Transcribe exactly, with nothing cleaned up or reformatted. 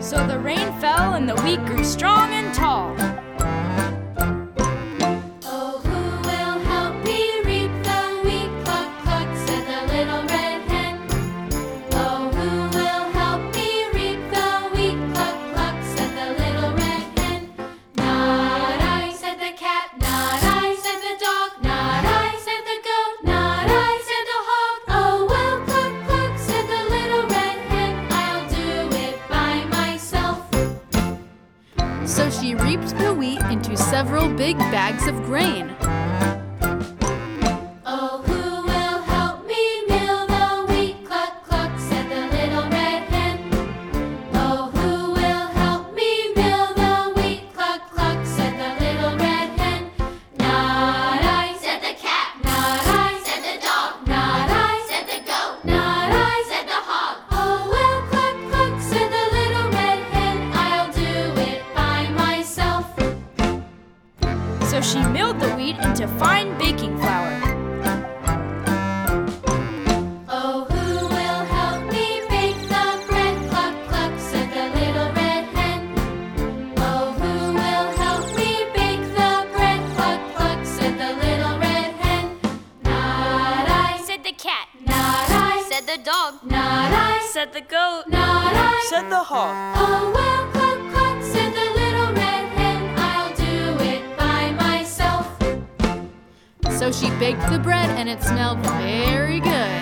So the rain fell and the wheat grew strong and tall. Oh, who will help me reap the wheat? Cluck, cluck, said the little red hen. Oh, who will help me reap the wheat? Cluck, cluck, said the little red hen. Not I, said the cat. Not I, said the dog. Not I, said the goat. Not I, said the hog. Oh, well, cluck, cluck, said the little red hen. I'll do it by myself. So she reaped the wheat into several big bags of grain. Oh, who will help me mill the wheat? Cluck, cluck, said the little red hen. Oh, who will help me mill the wheat? Cluck, cluck, said the little red hen. Not I, said the cat. Not I, said the dog. Not I, said the goat. Not I, said the hog. Oh, well, cluck, cluck, said the little red hen. I'll do it by myself. So she milled the wheat into fine baking flour. Oh, who will help me bake the bread? Cluck, cluck, said the little red hen. Oh, who will help me bake the bread? Cluck, cluck, said the little red hen. Not I, Said the cat. not I, Said the dog. not I, Said the goat. not I. Said the hog. Oh, well, cluck, cluck, said the little red hen. I'll do it by myself. So she baked the bread and it smelled very good.